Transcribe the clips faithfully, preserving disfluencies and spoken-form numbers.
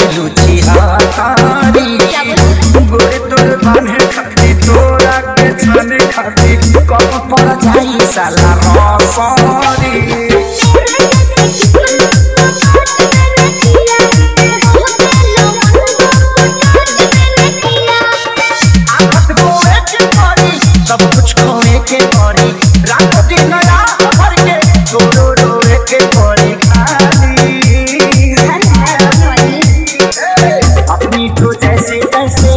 Luche हाथारी गोरे तोर बाने खाती तोरा के छाने खाती कब पड़ जाई साला रसरी सब कुछ खोए के पड़ी रात दिन रात भर के रो रो के पड़ी खाली अपनी तो जैसे तैसे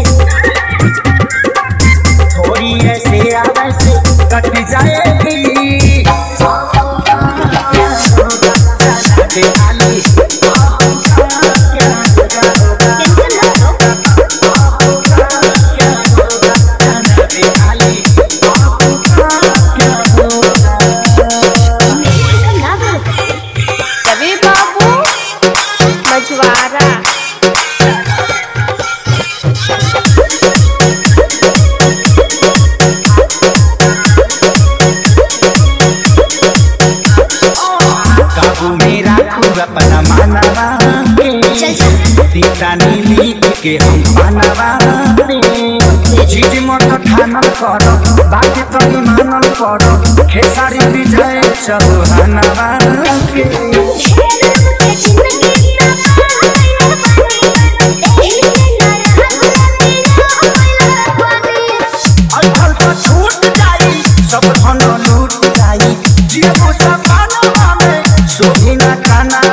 थोड़ी ऐसे या वैसे कट जाएगी मछुआरा काबू में राखू अपना मानवा दीता नीली के हम मानवा चीज मत ठानल कर बात तनी मानल कर खेसारी विजय चौहानवा छूट जाई सब धन लूट जाई जीव सपना में सोही ना खाना